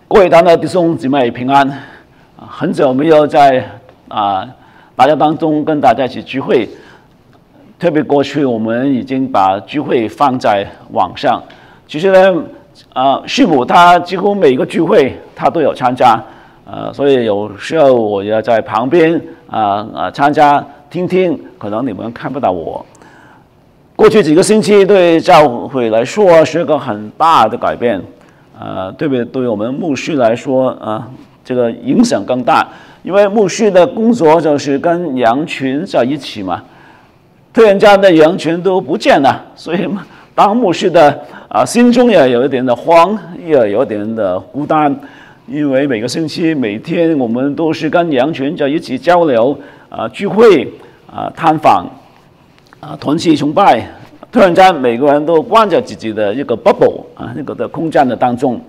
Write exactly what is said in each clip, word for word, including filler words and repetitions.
各位堂的弟兄姊妹平安，很久没有在啊大家当中跟大家一起聚会，特别过去我们已经把聚会放在网上。其实呢，啊师母他几乎每个聚会他都有参加，呃，所以有时候我也在旁边啊啊参加听听，可能你们看不到我。过去几个星期对教会来说是一个很大的改变。呃，特别对我们牧师来说，啊、呃，这个影响更大，因为牧师的工作就是跟羊群在一起嘛，突然间的羊群都不见了，所以当牧师的啊、呃，心中也有一点的慌，也有一点的孤单，因为每个星期、每天我们都是跟羊群在一起交流，啊、呃，聚会，啊、呃，探访，啊、呃，团契崇拜。突然间，每个人都关在自己的一个 bubble 啊，那个的空间的当中。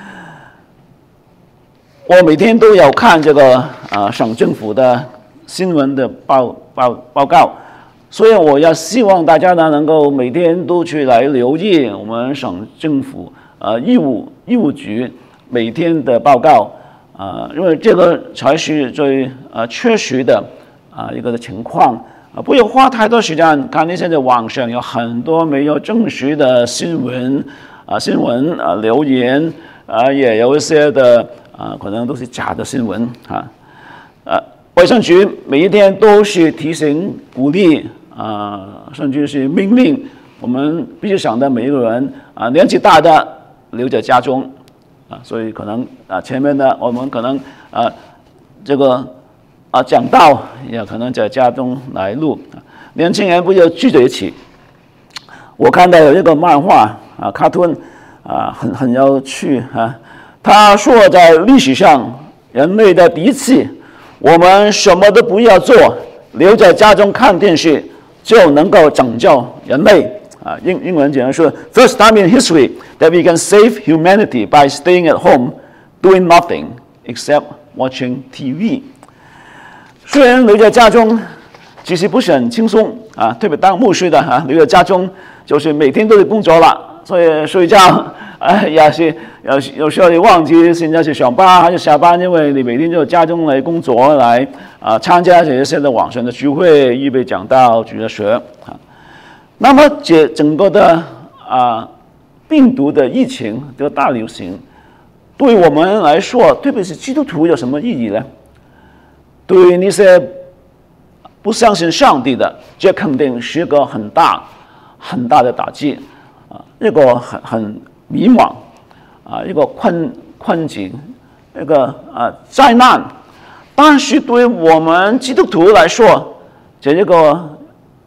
我每天都有看这个啊省政府的新闻的报报报告，所以我也希望大家呢能够每天都去来留意我们省政府呃义务义务局每天的报告啊、呃，因为这个才是最呃确实的啊、呃、一个的情况。不要花太多时间看你现在网上有很多没有证实的新闻啊，新闻啊留言啊，也有一些的啊，可能都是假的新闻啊。呃，卫生局每一天都是提醒、鼓励啊，甚至是命令我们必须想的每一个人啊，年纪大的留在家中啊，所以可能啊前面呢，我们可能啊这个。啊，讲道也可能在家中来录，年轻人不要聚在一起。我看到有一个漫画啊，卡通啊，很很有趣啊。他说，在历史上，人类的第一次，我们什么都不要做，留在家中看电视，就能够拯救人类啊。英英文讲说 ，First time in history that we can save humanity by staying at home, doing nothing except watching T V。虽然留在家中其实不是很轻松啊，特别当牧师的啊，留在家中就是每天都得工作了，所以睡觉啊也是有有时候你忘记现在是上班还是下班，因为你每天就家中来工作来啊参加这些的网上的聚会、预备讲道、主日学啊。那么这整个的啊病毒的疫情这个大流行，对我们来说，特别是基督徒有什么意义呢？对于那些不相信上帝的，这肯定是一个很大很大的打击啊，一个很很迷茫啊，一个困困境，一个啊灾难。但是对我们基督徒来说，这一个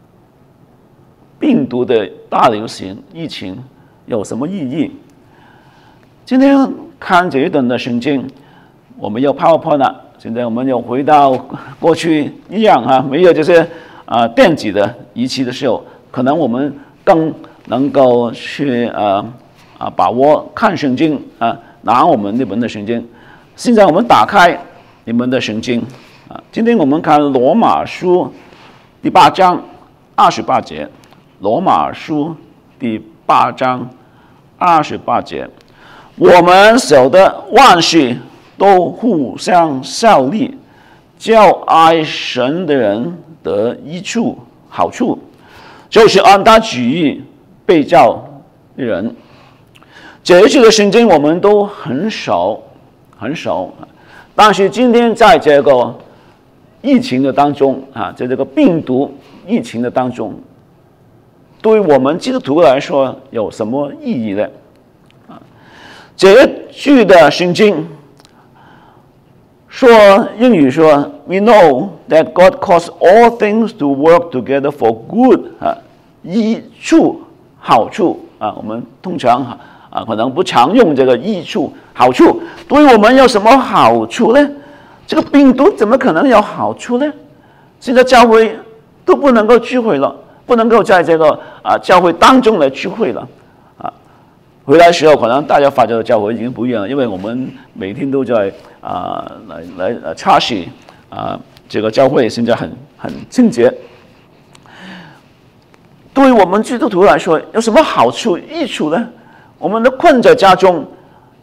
病毒的大流行疫情有什么意义？今天看这一段的圣经，我们有 PowerPoint 了。现在我们又回到过去一样啊，没有这些啊、呃、电子的仪器的时候，可能我们更能够去呃啊把握看圣经啊，拿我们那本的圣经。现在我们打开你们的圣经啊，今天我们看罗马书第八章二十八节，罗马书第八章二十八节，我们晓得万事都互相效力，叫爱神的人得益处、好处，就是按他旨意被召的人。这一句的圣经我们都很熟，很熟。但是今天在这个疫情的当中啊，在这个病毒疫情的当中，对我们基督徒来说有什么意义呢？啊，这一句的圣经。说英语说 ，We know that God causes all things to work together for good 啊，益处、好处啊，我们通常啊可能不常用这个益处、好处，对我们有什么好处呢？这个病毒怎么可能有好处呢？现在教会都不能够聚会了，不能够在这个啊教会当中来聚会了。回来的时候，可能大家发觉的教会已经不一样了，因为我们每天都在啊、呃、来来呃擦拭啊，这个教会现在很很清洁。对于我们基督徒来说，有什么好处、益处呢？我们都困在家中，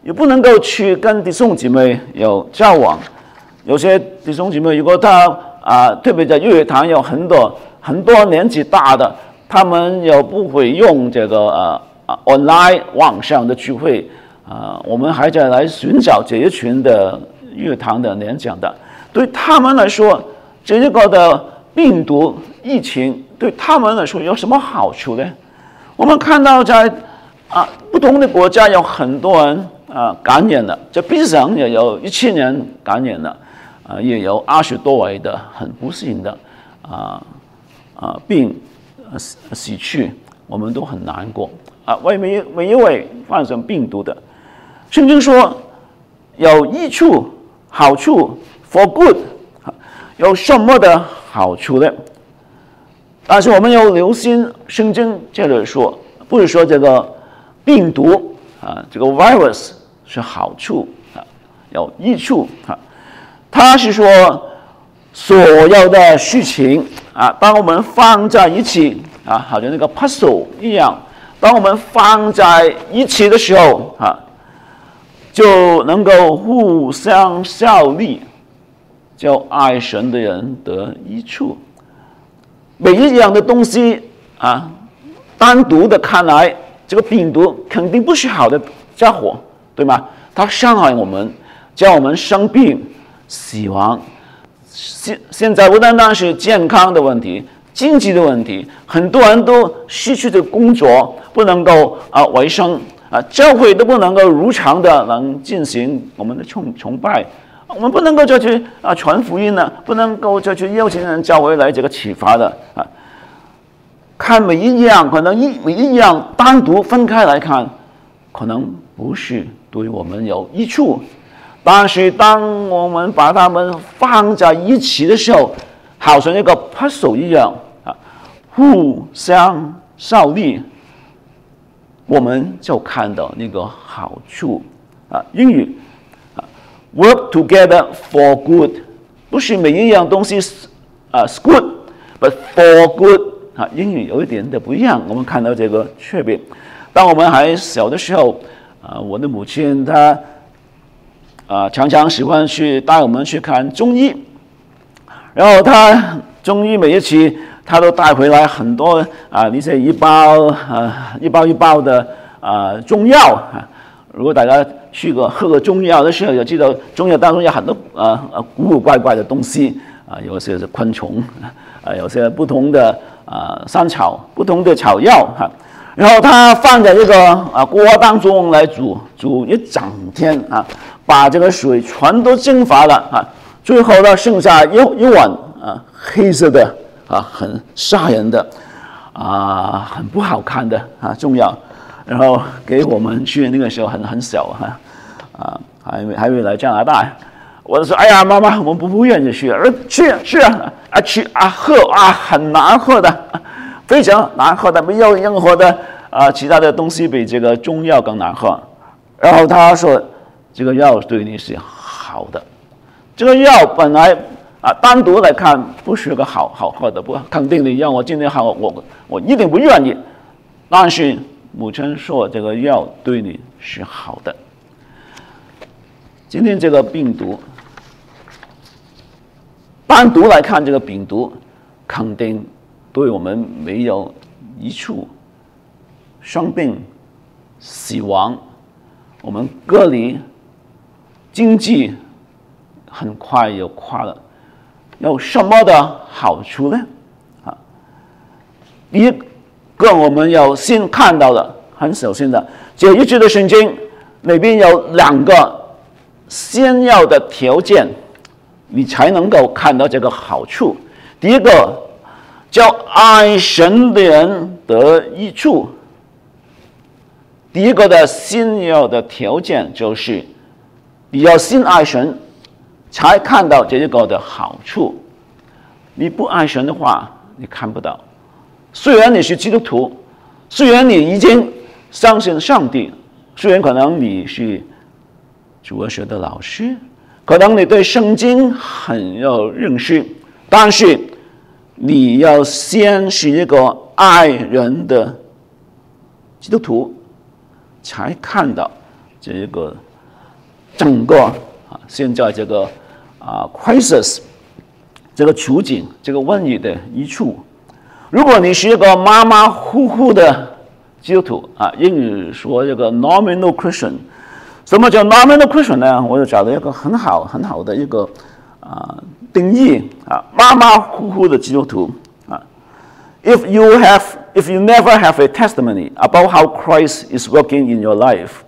也不能够去跟弟兄姐妹有交往。有些弟兄姐妹，如果他啊、呃，特别在日月潭有很多很多年纪大的，他们又不会用这个呃啊 online 网上的聚会啊、呃，我们还在来寻找这一群的日月潭的年长的，对他们来说，这个的病毒疫情对他们来说有什么好处呢？我们看到在啊不同的国家有很多人啊感染了，在比利时也有一千人感染了。啊，也有二十多位的很不幸的啊啊病死死去，我们都很难过啊。为每每一位患上病毒的，圣经说有益处、好处 ，for good， 有什么的好处呢？但是我们要留心，圣经这里说，不是说这个病毒啊，这个 virus 是好处啊，有益处啊。他是说，所有的事情啊，当我们放在一起啊，好像那个 puzzle 一样，当我们放在一起的时候啊，就能够互相效力，叫爱神的人得益处。每一样的东西啊，单独的看来，这个病毒肯定不是好的家伙，对吗？它伤害我们，叫我们生病。死亡，现现在不单单是健康的问题，经济的问题，很多人都失去了工作，不能够啊维生啊，教会都不能够如常的能进行我们的崇崇拜，我们不能够再去啊传福音呢，不能够再去邀请人教会来这个启发的啊。看每一样，可能一每一样单独分开来看，可能不是对我们有益处。但是，当我们把它们放在一起的时候，好像一个 puzzle 一样啊，互相效力，我们就看到那个好处啊。英语啊 ，work together for good， 不是每一样东西啊 is good，but for good 啊。英语有一点的不一样，我们看到这个区别。当我们还小的时候啊，我的母亲她。啊，常常喜欢去带我们去看中医，然后他中医每一期他都带回来很多啊，那些一包啊一包一包的啊中药啊。如果大家去过喝过中药的时候，就知道中药当中有很多啊啊古古怪怪的东西啊，有些是昆虫啊，有些不同的啊山草、不同的草药哈。然后他放在这个啊锅当中来煮，煮一整天啊。把这个水全都蒸发了啊，最后呢剩下一一碗啊黑色的啊很吓人的啊很不好看的啊中药，然后给我们去那个时候很很小哈啊还没还没来加拿大，我就说哎呀妈妈我们不不愿意去，而去去啊啊去啊喝啊很难喝的，非常难喝的，没有任何的啊其他的东西比这个中药更难喝。然后他说。这个药对你是好的，这个药本来啊单独来看不是个好好喝的，不肯定你让我今天好，我我一定不愿意。但是母亲说这个药对你是好的。今天这个病毒单独来看，这个病毒肯定对我们没有益处，生病、死亡，我们隔离。经济很快又垮了，有什么的好处呢？啊，第一个我们要先看到的，很小心的，这一节的圣经里边有两个先要的条件，你才能够看到这个好处。第一个叫爱神的人得益处，第一个的先要的条件就是。你要先爱神，才看到这个的好处。你不爱神的话，你看不到。虽然你是基督徒，虽然你已经相信上帝，虽然可能你是主学的老师，可能你对圣经很有认识，但是你要先是一个爱人的基督徒，才看到这个整个啊现在这个啊 crisis 这个处境，这个瘟疫的益处。如果你是一个马马虎虎的基督徒啊，英语说这个 nominal Christian， 什么叫 nominal Christian 呢？我就找到一个很好很好的一个啊定义啊，马马虎虎的基督徒啊。If you have, if you never have a testimony about how Christ is working in your life,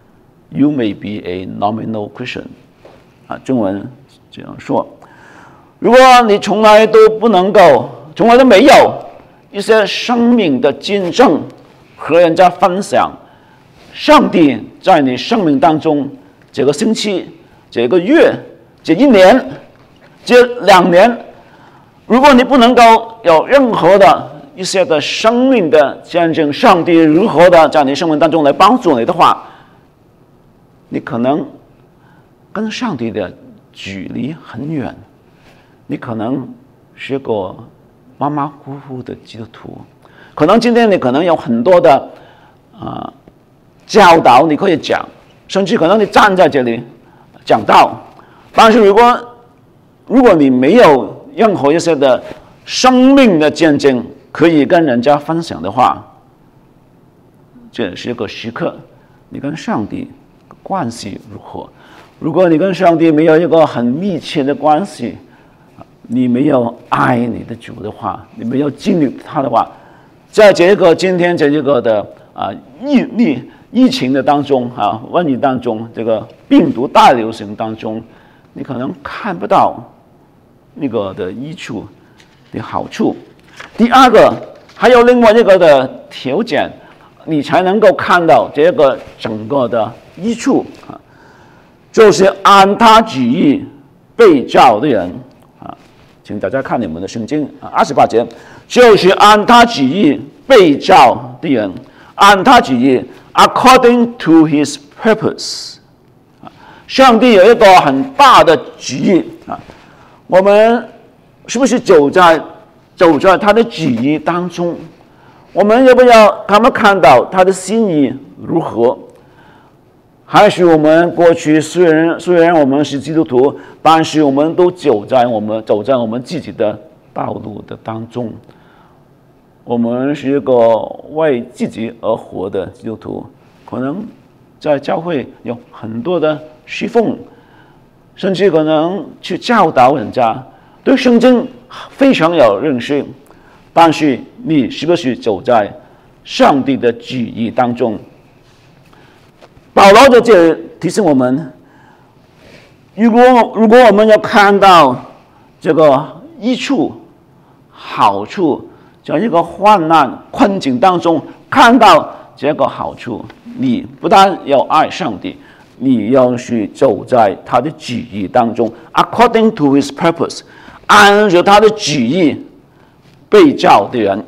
you may be a nominal Christian. 啊，中文这样说。如果你从来都不能够，从来都没有一些生命的见证和人家分享，上帝在你生命当中这个星期、这个月、这一年、这两年，如果你不能够有任何的一些的生命的见证，上帝如何的在你生命当中来帮助你的话，你可能跟上帝的距离很远，你可能是个马马虎虎的基督徒，可能今天你可能有很多的啊、呃、教导你可以讲，甚至可能你站在这里讲道，但是如果如果你没有任何一些的生命的见证可以跟人家分享的话，这是一个时刻，你跟上帝关系如何？如果你跟上帝没有一个很密切的关系，你没有爱你的主的话，你没有经历他的话，在这个今天这一个的啊疫疫疫情的当中啊瘟疫当中，这个病毒大流行当中，你可能看不到那个的益处的好处。第二个，还有另外一个的条件，你才能够看到这个整个的益处啊，就是按他旨意被召的人啊，请大家看你们的圣经啊，二十八节，就是按他旨意被召的人，按他旨意 ，according to his purpose， 啊，上帝有一个很大的旨意啊，我们是不是走在走在他的旨意当中？我们要不要他们看到他的心意如何？还是我们过去虽然虽然我们是基督徒，但是我们都走在我们走在我们自己的道路的当中。我们是一个为自己而活的基督徒，可能在教会有很多的侍奉，甚至可能去教导人家，对圣经非常有认识，但是你是不是走在上帝的旨意当中？保罗在这里提醒我们，如果如果我们要看到这个益处、好处，在一个患难困境当中看到这个好处，你不但要爱上帝，你要去走在他的旨意当中 ，according to his purpose， 按照他的旨意被召的人。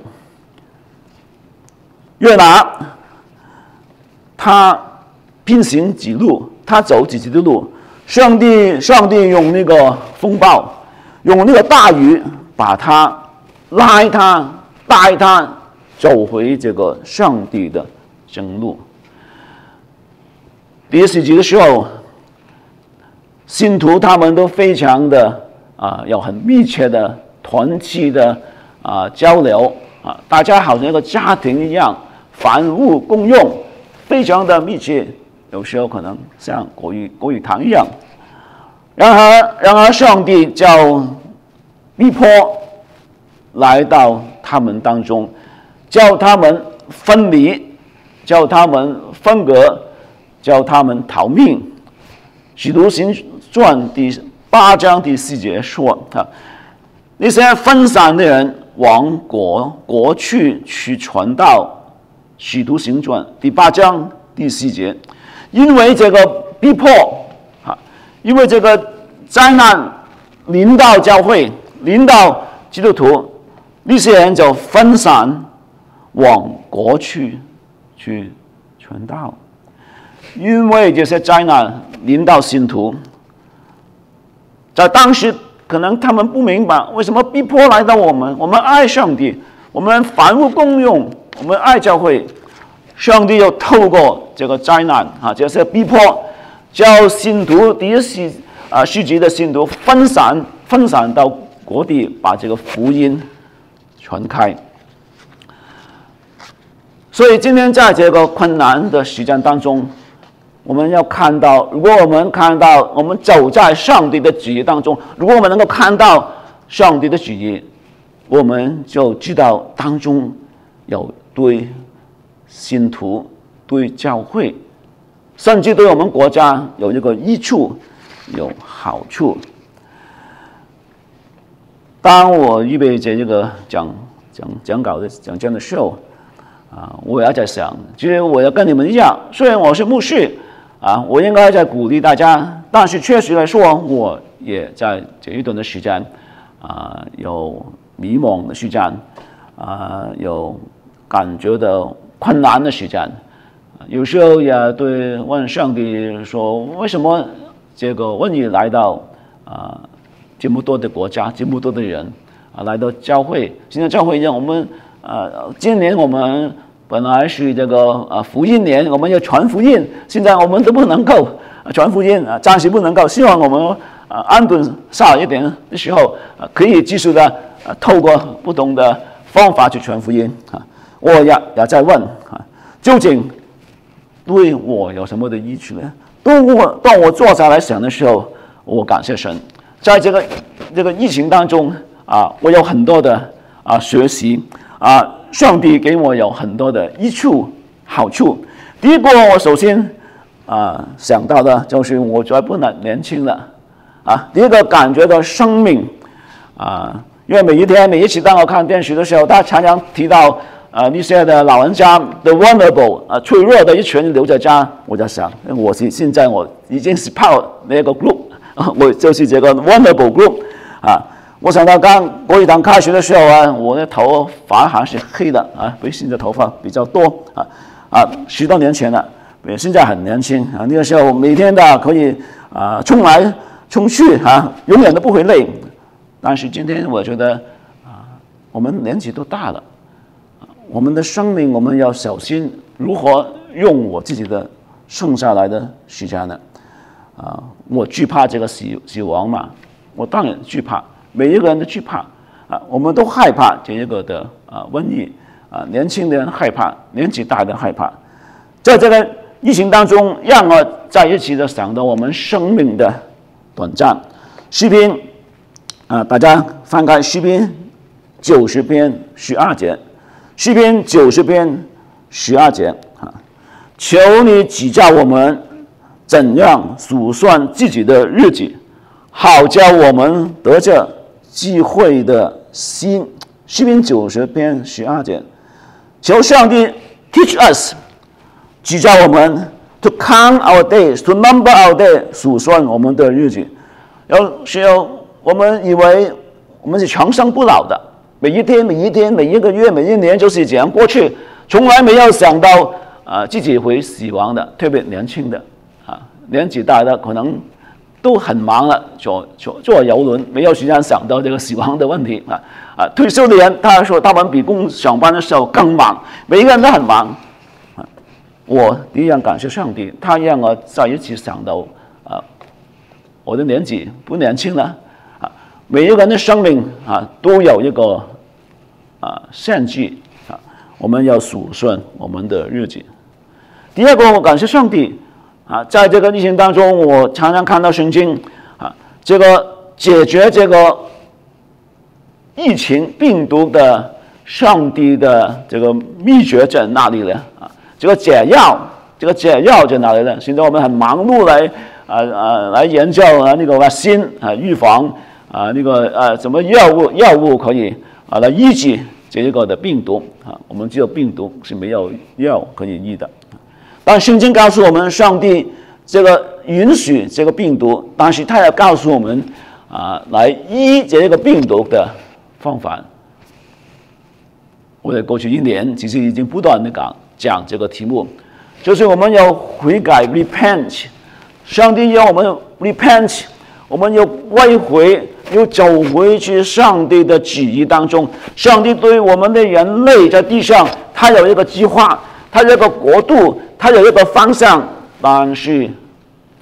约拿，他拼行己路，他走自己的路。上帝，上帝用那个风暴，用那个大雨，把他拉他、带他走回这个上帝的正路。第一世纪的时候，信徒他们都非常的啊，有很密切的团契的啊交流啊，大家好像一个家庭一样，凡物共用，非常的密切。有时候可能像国语国语堂一样。然而，然而上帝叫逼迫来到他们当中，叫他们分离，叫他们分隔，叫他们逃命。使徒行传第八章第四节说：“啊，那些分散的人往国国去去传道。”使徒行传第八章第四节，因为这个逼迫啊，因为这个灾难临到教会，临到基督徒，那些人就分散往国去去传道。因为这些灾难临到信徒，在当时可能他们不明白为什么逼迫来到我们，我们爱上帝，我们凡物共用，我们爱教会，上帝又透过这个灾难啊，这些逼迫叫信徒第一世啊世纪的信徒分散分散到各地，把这个福音传开。所以今天在这个困难的时间当中，我们要看到，如果我们看到我们走在上帝的旨意当中，如果我们能够看到上帝的旨意，我们就知道当中有对信徒、对教会，甚至对我们国家有一个益处、有好处。当我预备这个讲讲讲稿的讲讲的时候，啊，我也在想，其实我要跟你们一样，虽然我是牧师，啊，我应该在鼓励大家，但是确实来说，我也在这一段的时间，啊，有迷茫的时间，啊，有感觉到困难的时间，有时候也对问上帝说，为什么这个瘟疫来到啊这么多的国家，这么多的人啊来到教会，现在教会让我们。呃，今年我们本来是这个呃福音年，我们要传福音，现在我们都不能够传福音啊，暂时不能够。希望我们呃安顿下一点的时候，呃可以继续的呃透过不同的方法去传福音啊。我也也在问啊，究竟对我有什么的益处呢？当我当我坐下来想的时候，我感谢神，在这个这个疫情当中啊，我有很多的啊学习。啊，上帝给我有很多的益处、好处。第一个，我首先啊想到的就是我再不能年轻了啊。第一个感觉到生命啊，因为每一天、每一次当我看电视的时候，他常常提到啊那些的老人家的 vulnerable 啊脆弱的一群留在家，我在想，我是现在我已经是泡那个 group， 我就是这个 vulnerable group 啊。我想到刚国语堂开学的时候啊，我的头发还是黑的啊，比现在头发比较多啊啊，十多年前了，现在很年轻啊。那个时候每天的可以啊冲来冲去啊，永远都不会累。但是今天我觉得啊，我们年纪都大了，我们的生命我们要小心如何用我自己的剩下来的时间呢？啊，我惧怕这个死死亡嘛，我当然惧怕。每一个人都惧怕啊，我们都害怕这一个的啊瘟疫啊，年轻的人害怕，年纪大的人害怕。在这个疫情当中，让我再一次的想到我们生命的短暂。诗篇啊，大家翻开诗篇九十篇十二节，诗篇九十篇十二节啊，求你指教我们怎样数算自己的日子，好叫我们得着智慧的心。诗篇九十篇十二节，求上帝 teach us， 指教我们 to count our days， to number our days， 数算我们的日子。有时候我们以为我们是长生不老的，每一天、每一天、每一个月、每一年就是这样过去，从来没有想到啊、呃、自己会死亡的，特别年轻的啊，年纪大的可能。都很忙了，坐坐坐游轮，没有时间想到这个死亡的问题啊啊！退休的人，他说他们比工上班的时候更忙，每一个人都很忙啊。我一样感谢上帝，他让我再一次想到啊，我的年纪不年轻了啊，每一个人的生命啊都有一个啊限制啊，我们要数算我们的日子。第二个，我感谢上帝。啊，在这个疫情当中，我常常看到圣经啊，这个解决这个疫情病毒的上帝的这个秘诀在哪里呢？啊，这个解药，这个解药在哪里呢？现在我们很忙碌来啊啊来研究啊那个vaccine啊预防啊那个呃什么药物药物可以啊来医治这个的病毒啊，我们只有病毒是没有药可以医的。但圣经告诉我们，上帝这个允许这个病毒，但是他要告诉我们啊，来医这个病毒的方法。我在过去一年其实已经不断的讲讲这个题目，就是我们要悔改 repent， 上帝要我们 repent， 我们要归回，要走回去上帝的旨意当中。上帝对我们的人类在地上，他有一个计划，他有一个国度。它有一个方向，但是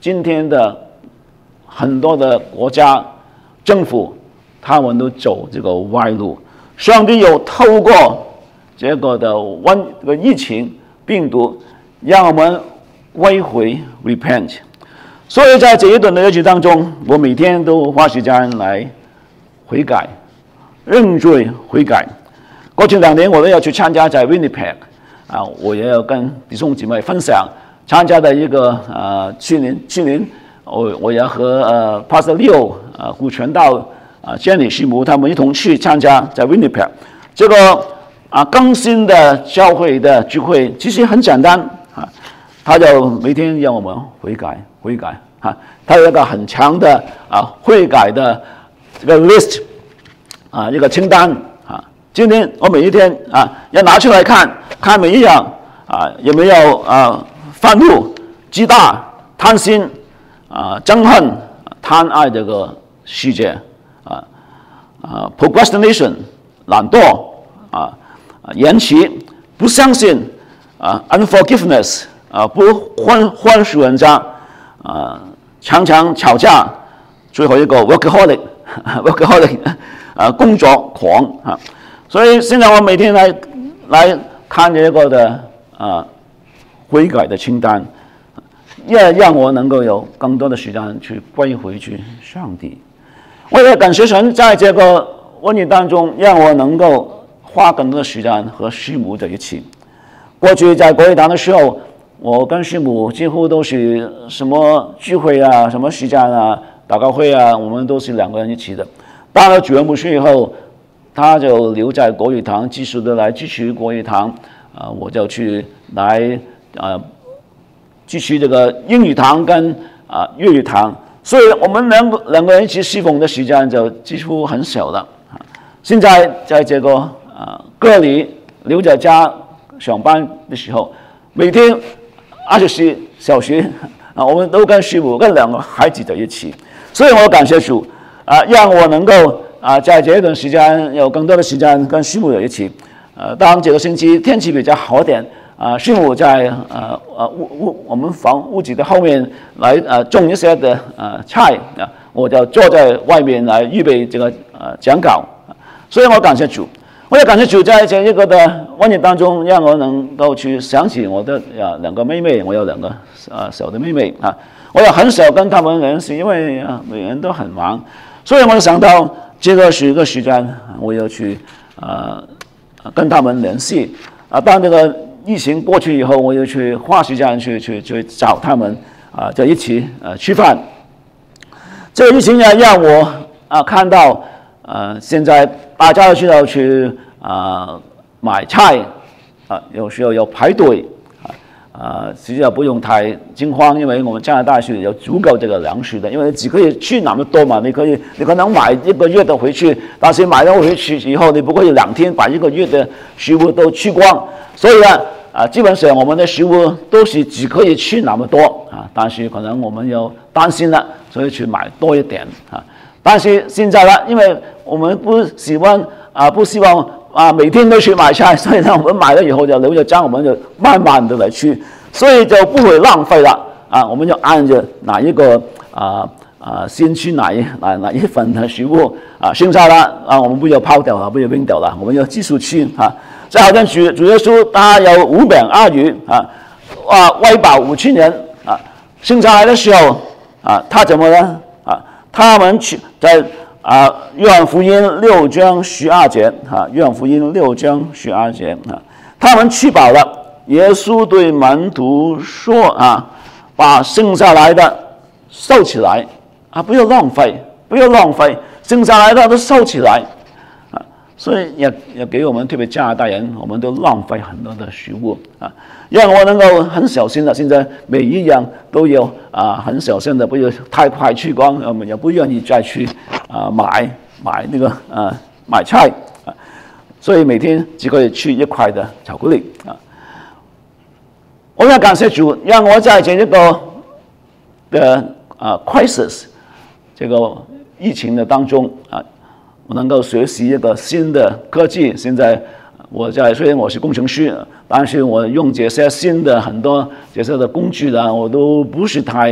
今天的很多的国家政府，他们都走这个歪路。上帝有透过这个的瘟这个疫情病毒，让我们归回 repent。所以在这一段的日子当中，我每天都花时间来悔改、认罪悔改。过去两年我都要去参加在 Winnipeg 啊，我也要跟弟兄姐妹分享参加的一个呃，去年去年我我也和呃 Pastor Leo 呃古传道啊 Jenny 师母他们一同去参加在 Winnipeg 这个啊更新的教会的聚会，其实很简单啊，他就每天让我们悔改悔改啊，他有一个很强的啊悔改的这个 list 啊一个清单啊，今天我每一天啊要拿出来看看每一样啊有没有啊愤怒、极大、贪心啊、憎恨、贪爱这个世界啊啊 procrastination 懒惰啊延期、不相信啊 unforgiveness 啊不宽宽恕人家啊常常吵架，最后一个 workaholic workaholic 啊工作狂啊，所以现在我每天来来看这个的啊悔改的清单，也让我能够有更多的时间去归回去上帝。我也感谢神在这个瘟疫当中，让我能够花更多的时间和师母在一起。过去在国语堂的时候，我跟师母几乎都是什么聚会啊、什么时间啊、祷告会啊，我们都是两个人一起的。当了主任牧师以后，他就留在国语堂，继续的来支持国语堂啊、呃，我就去来啊、呃、支持这个英语堂跟啊、呃、粤语堂，所以我们两个两个人一起侍奉的时间就几乎很少了。现在在这个啊、呃、隔离留在家上班的时候，每天二十四小时啊，我们都跟师母跟两个孩子在一起，所以我感谢主啊，让我能够啊在这一段时间有更多的时间跟师母在一起。呃，当这个星期天气比较好点啊，师母在呃呃屋屋我们房屋子的后面来呃种一些的呃菜啊，我就坐在外面来预备这个呃讲稿，所以我感谢主。我也感谢主，在这一个的瘟疫当中，让我能够去想起我的啊两个妹妹，我有两个啊小的妹妹啊，我也很少跟他们联系，因为啊每人都很忙，所以我想到这个是一个时间，我要去啊跟他们联系啊。当这个疫情过去以后，我要去花时间去去去找他们啊，就一起呃吃饭。这个疫情也让我啊看到。呃，现在大家都知道去啊、呃、买菜啊、呃，有时候要排队啊啊，实际上不用太惊慌，因为我们加拿大是有足够这个粮食的，因为只可以去那么多嘛，你可以你可能买一个月的回去，但是买了回去以后，你不可以两天把一个月的食物都吃光，所以呢啊，基本上我们的食物都是只可以吃那么多啊，但是可能我们要担心了，所以去买多一点啊。但是现在呢，因为我们不喜欢啊，不希望啊每天都去买菜，所以呢，我们买了以后就留着张，我们就慢慢的来吃，所以就不会浪费了啊。我们就按着哪一个啊啊先吃哪一哪哪一份的食物啊，剩下了啊，我们不要抛掉了，不要扔掉了，我们要继续吃啊。就好像主主耶稣他有五饼二鱼啊啊喂饱五千人啊，剩下来的时候啊，他怎么呢？他们去在啊《约翰福音》六章十二节啊，《约翰福音》六章十二节啊，他们吃饱了，耶稣对门徒说啊，把剩下来的收起来啊，不要浪费，不要浪费，剩下来的都收起来啊。所以也也给我们特别加拿大人，我们都浪费很多的食物啊，让我能够很小心的，现在每一样都有啊，很小心的，不要太快吃光，我们也不愿意再去啊买买那个啊买菜啊，所以每天只可以吃一块的巧克力啊。我要感谢主，让我在这一个的啊 crisis 这个疫情的当中啊。我能够学习一个新的科技。现在我在虽然我是工程师，但是我用这些新的很多这些的工具呢，我都不是太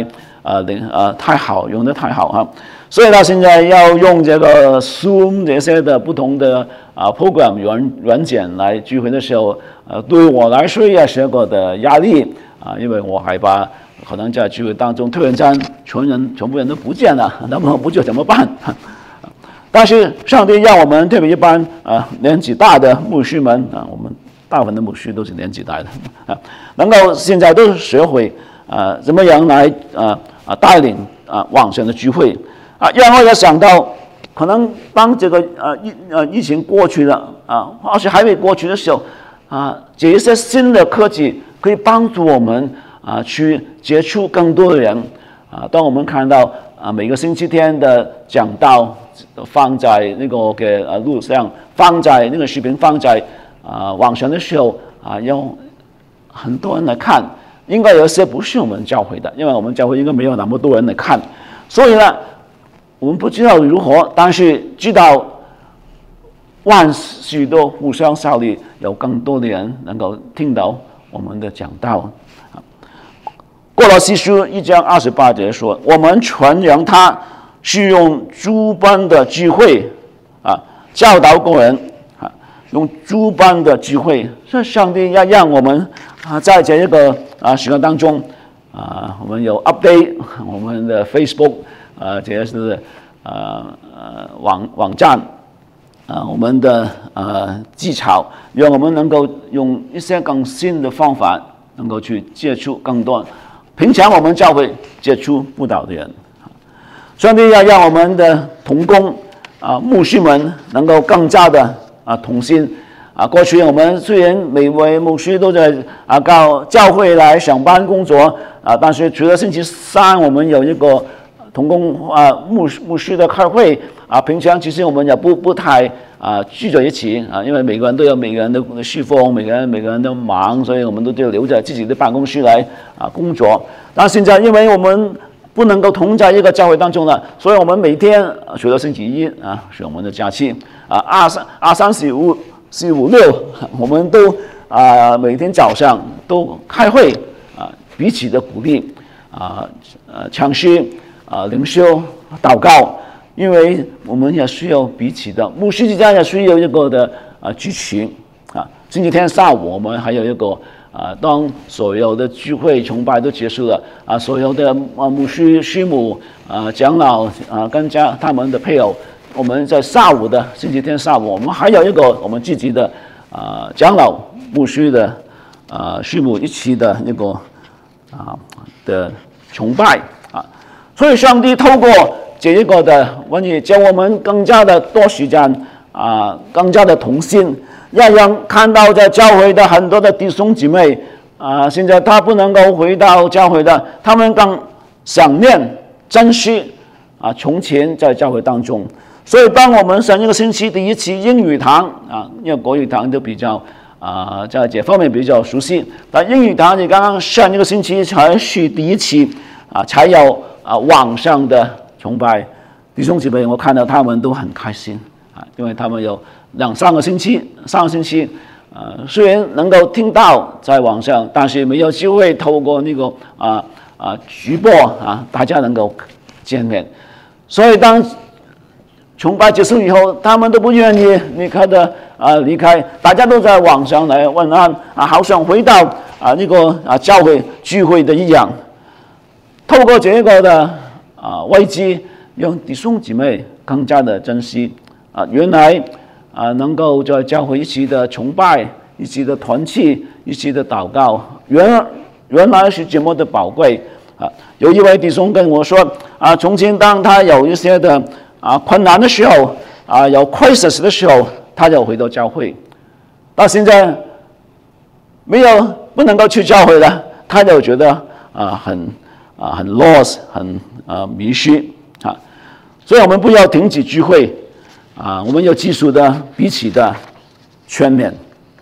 呃灵呃太好，用的太好哈。所以他现在要用这个 Zoom 这些的不同的啊 program 软软件来聚会的时候，呃，对我来说也是个的压力啊，因为我害怕可能在聚会当中突然间全人全部人都不见了，那么不知道怎么办？但是上帝让我们特别一般啊年纪大的牧师们啊，我们大部分的牧师都是年纪大的啊，能够现在都学会啊怎么样来啊啊带领啊往生的聚会。啊，让我也想到，可能当这个呃疫呃疫情过去了啊，而且还没过去的时候，啊，这一些新的科技可以帮助我们啊去接触更多的人啊。当我们看到啊每个星期天的讲道放在那个给呃录像，放在那个视频放在啊网上的时候啊，有很多人来看，应该有些不是我们教会的，因为我们教会应该没有那么多人来看，所以呢。我们不知道如何，但是知道万事都互相效力，有更多的人能够听到我们的讲道。歌罗西书一章二十八节说：“我们传扬他是用诸般的智慧啊教导个人啊，用诸般的智慧，是上帝要让我们啊在这一个啊时间当中啊，我们有 update 我们的 Facebook。”呃，这是呃呃网网站，啊、呃，我们的呃技巧，让我们能够用一些更新的方法，能够去接触更多平常我们教会接触不到的人。上帝要让我们的同工啊、呃、牧师们能够更加的啊、呃、同心啊。过去我们虽然每位牧师都在啊到教会来上班工作啊，但是除了星期三我们有一个。同工啊，牧牧师的开会啊，平常其实我们也不不太啊聚在一起啊，因为每个人都有每个人的侍奉，每个人每个人都忙，所以我们都就留在自己的办公室来啊工作。但现在因为我们不能够同在一个教会当中了，所以我们每天除了星期一啊是我们的假期啊，二三二三四五四五六，我们都啊每天早上都开会啊，彼此的鼓励啊呃唱诗。啊，灵修、祷告，因为我们也需要彼此的牧师之间也需要一个的啊支持啊。星期天上午我们还有一个啊，当所有的聚会崇拜都结束了啊，所有的啊牧师、师母啊、长老啊跟家他们的配偶，我们在下午的星期天上午，我们还有一个我们自己的啊长老、牧师的啊师母一起的那个啊的崇拜。所以，上帝透过这一个的瘟疫，叫我们更加的多时间啊，更加的同心，让人看到在教会的很多的弟兄姊妹啊，现在他不能够回到教会的，他们更想念、珍惜啊，从前在教会当中。所以，当我们上一个星期第一期英语堂啊，因为国语堂都比较啊，在这方面比较熟悉，但英语堂你刚刚上一个星期才是第一期啊，才有。啊，网上的崇拜弟兄姊妹，我看到他们都很开心啊，因为他们有两三个星期，上个星期，呃，虽然能够听到在网上，但是没有机会透过那个啊啊直播啊，大家能够见面。所以当崇拜结束以后，他们都不愿意离开的啊离开，大家都在网上来问安啊，好想回到啊那个啊教会聚会的一样。透过这个的啊危机，让弟兄姊妹更加的珍惜啊，原来啊能够在教会一起的崇拜、一起的团契、一起的祷告，原原来是这么的宝贵啊！有一位弟兄跟我说啊，从前当他有一些的啊困难的时候啊，有 crisis 的时候，他就回到教会。到现在没有不能够去教会了，他就觉得啊很。啊，很 lost， 很啊迷失啊，所以我们不要停止聚会啊，我们要继续的彼此的劝勉，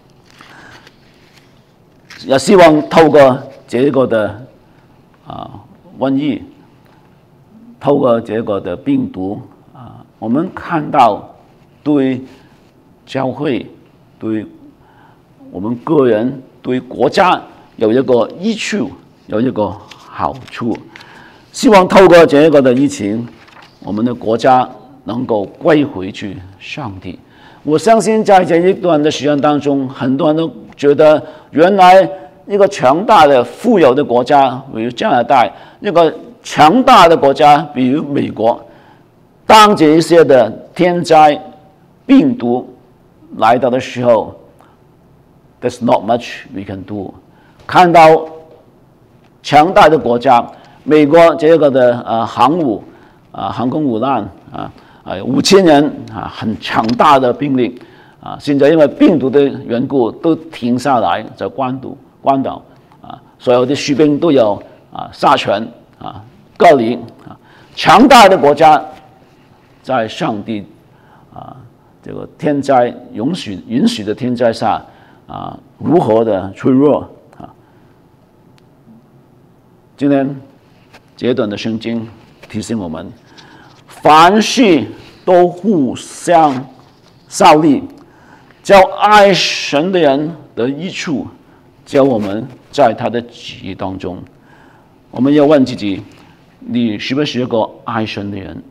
也希望透过这个的啊瘟疫，透过这个的病毒啊，我们看到对教会、对我们个人、对国家有一个益处，有一个好处， 希望透过这个的疫情，我们的国家能够归回去上帝。我相信在这一段的时间当中，很多人都觉得，原来一个强大的、富有的国家，比如加拿大，一个强大的国家，比如美国，当这一些的天灾、病毒来到的时候 ，there's not much we can do。看到强大的国家，美国这个的呃航母啊、航空母舰啊。啊，五千人啊，很强大的兵力啊！现在因为病毒的缘故，都停下来在关岛、关岛啊，所有的士兵都有啊杀权啊隔离啊。强大的国家在上帝啊这个天灾允许允许的天灾下啊，如何的脆弱啊？今天这段的圣经提醒我们。凡事都互相效力，叫爱神的人得益处，叫我们在他的旨意当中。我们要问自己：你是不是一个爱神的人？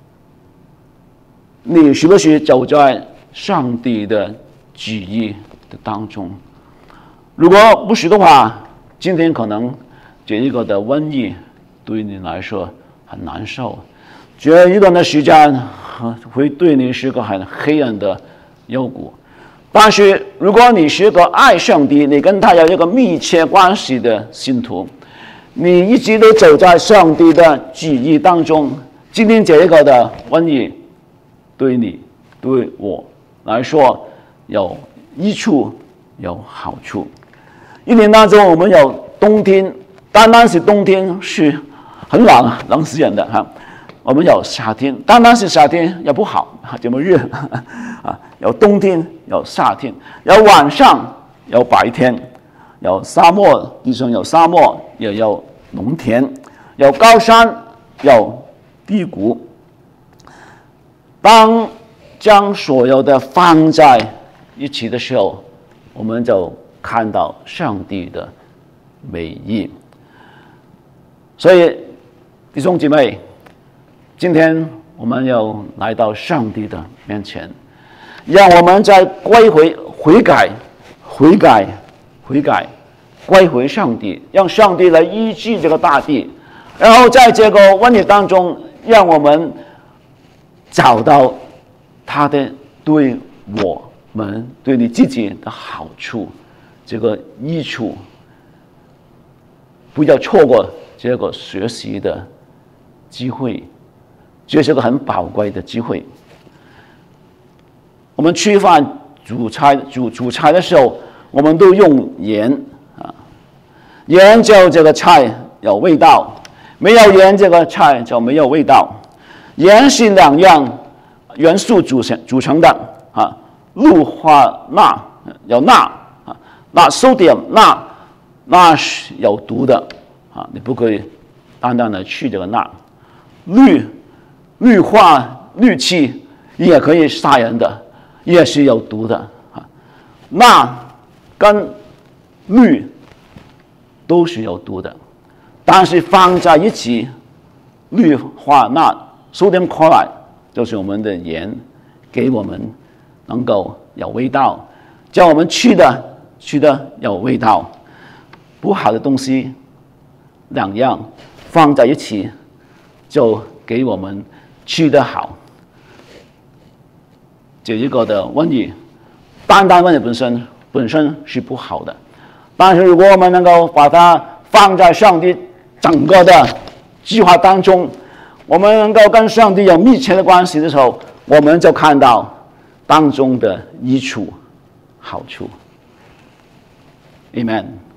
你是不是走在上帝的旨意的当中？如果不是的话，今天可能这一个的瘟疫对你来说很难受。这一段的时间会对你是个很黑暗的幽谷，但是如果你是个爱上帝，你跟他有一个密切关系的信徒，你一直都走在上帝的旨意当中，今天这一个的瘟疫对你对我来说有益处有好处。一年当中我们有冬天，单单是冬天是很冷冷死人的哈。我们有夏天，当然是夏天也不好，这么热啊！有冬天，有夏天，有晚上，有白天，有沙漠，地上有沙漠，也有农田，有高山，有低谷。当将所有的放在一起的时候，我们就看到上帝的美意。所以，弟兄姐妹。今天我们要来到上帝的面前，让我们再归回、悔改、悔改、悔改，归回上帝，让上帝来医治这个大地，然后在这个瘟疫当中，让我们找到他的对我们、对你自己的好处，这个益处，不要错过这个学习的机会。这是个很宝贵的机会。我们吃饭、煮菜、煮煮菜的时候，我们都用盐啊，盐就这个菜有味道，没有盐这个菜就没有味道。盐是两样元素组成组成的啊，氯化钠有钠啊，钠 sodium 钠钠是有毒的啊，你不可以单单的去这个钠。氯氯化氯气也可以杀人的，也是有毒的啊。钠跟氯都是有毒的，但是放在一起，氯化钠 sodium chloride 就是我们的盐，给我们能够有味道，叫我们吃的吃的有味道。不好的东西两样放在一起，就给我们吃得好。这一个的瘟疫，单单瘟疫本身本身是不好的，但是如果我们能够把它放在上帝整个的计划当中，我们能够跟上帝有密切的关系的时候，我们就看到当中的益处、好处。Amen。